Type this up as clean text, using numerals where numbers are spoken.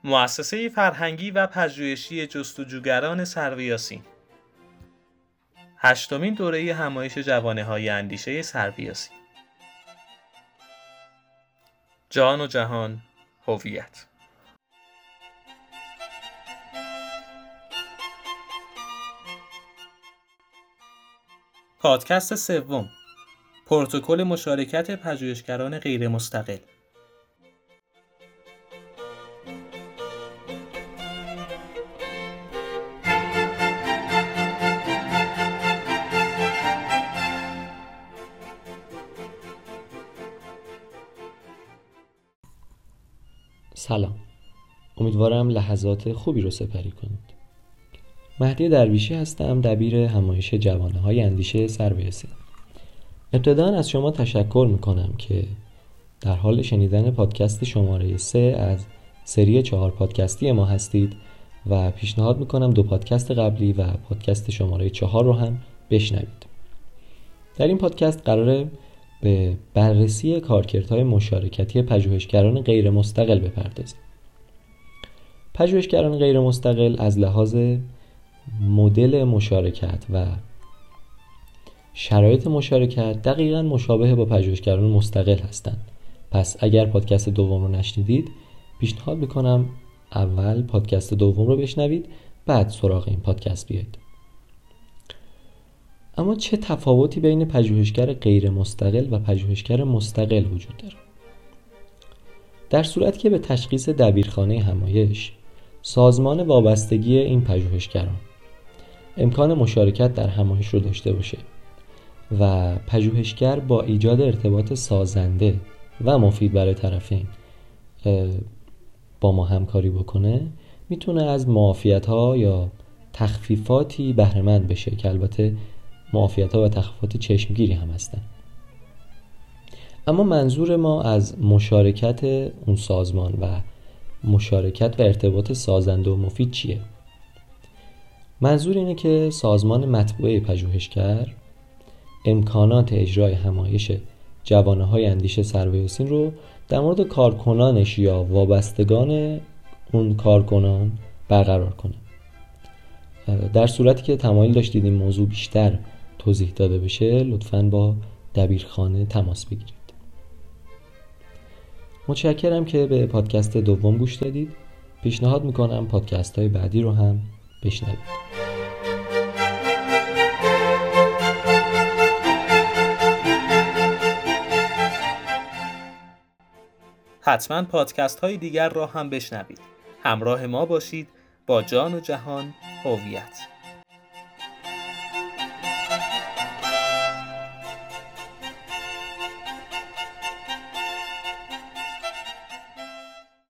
مؤسسه فرهنگی و پژوهشی جستجوگران سربیاسین. 8مین دوره همایش جوانه‌های اندیشه سربیاسین. جان و جهان، هویت. پادکست سوم، پروتکل مشارکت پژوهشگران غیر مستقل. سلام، امیدوارم لحظات خوبی رو سپری کنید. مهدی درویشی هستم، دبیر همایش جوانه‌های اندیشه سربیاسین. ابتداً از شما تشکر میکنم که در حال شنیدن پادکست شماره 3 از سری 4 پادکستی ما هستید و پیشنهاد میکنم 2 پادکست قبلی و پادکست شماره 4 رو هم بشنوید. در این پادکست قراره به بررسی کارکردهای مشارکتی پژوهشگران غیر مستقل بپردازیم. پژوهشگران غیر مستقل از لحاظ مدل مشارکت و شرایط مشارکت دقیقاً مشابه با پژوهشگران مستقل هستند. پس اگر پادکست دوم رو نشنیدید، پیشنهاد میکنم اول پادکست دوم رو بشنوید، بعد سراغ این پادکست بیایید. اما چه تفاوتی بین پژوهشگر غیر مستقل و پژوهشگر مستقل وجود داره؟ در صورتی که به تشخیص دبیرخانه همایش، سازمان وابستگی این پژوهشگران امکان مشارکت در همایش رو داشته باشه و پژوهشگر با ایجاد ارتباط سازنده و مفید برای طرفین با ما همکاری بکنه، میتونه از معافیت‌ها یا تخفیفاتی بهره مند بشه که البته معافیت‌ها و تخفیفات چشمگیری هم هستن. اما منظور ما از مشارکت اون سازمان و مشارکت و ارتباط سازنده و مفید چیه؟ منظور اینه که سازمان مطبوعه پژوهشگر امکانات اجرای همایش جوانه‌های اندیشه سربیاسین رو در مورد کارکنانش یا وابستگان اون کارکنان برقرار کنه. در صورتی که تمایل داشتید این موضوع بیشتر توضیح داده بشه، لطفاً با دبیرخانه تماس بگیرید. متشکرم که به پادکست دوم گوش دادید. پیشنهاد میکنم پادکست های بعدی رو هم بشنوید. حتما پادکست های دیگر را هم بشنوید. همراه ما باشید با جان و جهان، هویت.